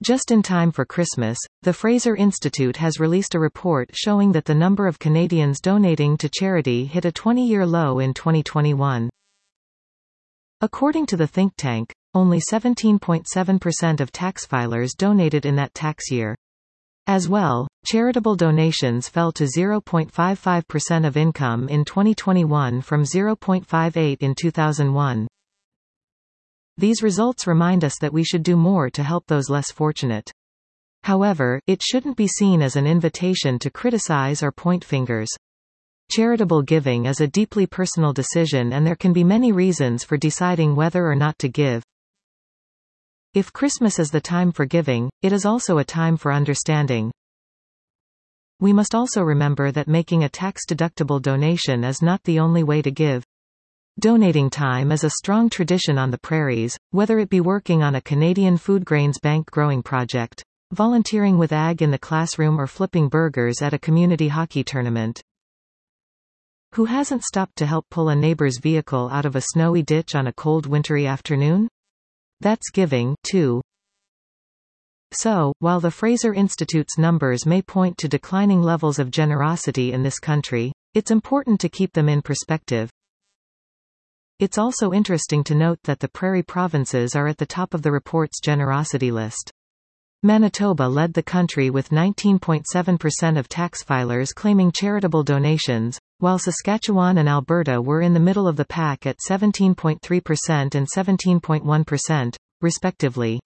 Just in time for Christmas, the Fraser Institute has released a report showing that the number of Canadians donating to charity hit a 20-year low in 2021. According to the think tank, only 17.7% of tax filers donated in that tax year. As well, charitable donations fell to 0.55% of income in 2021 from 0.58% in 2001. These results remind us that we should do more to help those less fortunate. However, it shouldn't be seen as an invitation to criticize or point fingers. Charitable giving is a deeply personal decision, and there can be many reasons for deciding whether or not to give. If Christmas is the time for giving, it is also a time for understanding. We must also remember that making a tax-deductible donation is not the only way to give. Donating time is a strong tradition on the prairies, whether it be working on a Canadian food grains bank growing project, volunteering with ag in the classroom, or flipping burgers at a community hockey tournament. Who hasn't stopped to help pull a neighbor's vehicle out of a snowy ditch on a cold wintry afternoon? That's giving, too. So, while the Fraser Institute's numbers may point to declining levels of generosity in this country, it's important to keep them in perspective. It's also interesting to note that the prairie provinces are at the top of the report's generosity list. Manitoba led the country with 19.7% of tax filers claiming charitable donations, while Saskatchewan and Alberta were in the middle of the pack at 17.3% and 17.1%, respectively.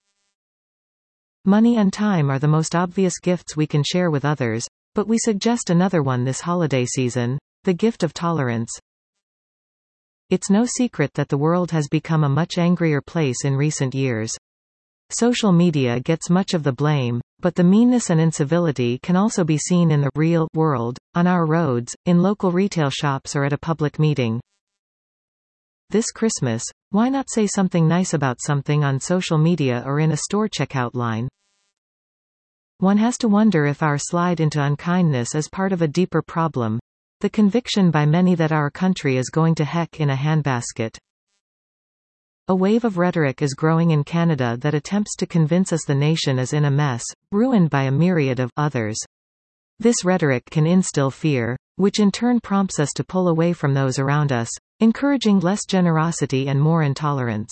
Money and time are the most obvious gifts we can share with others, but we suggest another one this holiday season: the gift of tolerance. It's no secret that the world has become a much angrier place in recent years. Social media gets much of the blame, but the meanness and incivility can also be seen in the real world, on our roads, in local retail shops, or at a public meeting. This Christmas, why not say something nice about something on social media or in a store checkout line? One has to wonder if our slide into unkindness is part of a deeper problem: the conviction by many that our country is going to heck in a handbasket. A wave of rhetoric is growing in Canada that attempts to convince us the nation is in a mess, ruined by a myriad of others. This rhetoric can instill fear, which in turn prompts us to pull away from those around us, encouraging less generosity and more intolerance.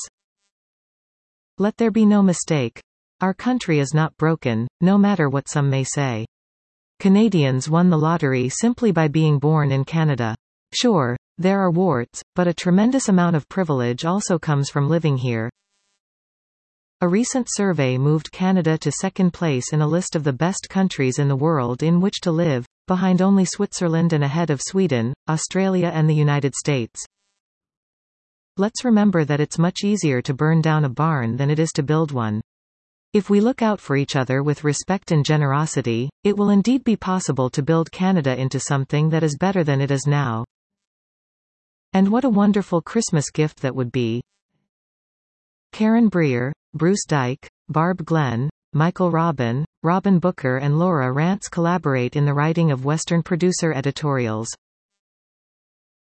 Let there be no mistake. Our country is not broken, no matter what some may say. Canadians won the lottery simply by being born in Canada. Sure, there are warts, but a tremendous amount of privilege also comes from living here. A recent survey moved Canada to second place in a list of the best countries in the world in which to live, behind only Switzerland and ahead of Sweden, Australia and the United States. Let's remember that it's much easier to burn down a barn than it is to build one. If we look out for each other with respect and generosity, it will indeed be possible to build Canada into something that is better than it is now. And what a wonderful Christmas gift that would be. Karen Breer, Bruce Dyke, Barb Glenn, Michael Robin, Robin Booker and Laura Rance collaborate in the writing of Western Producer editorials.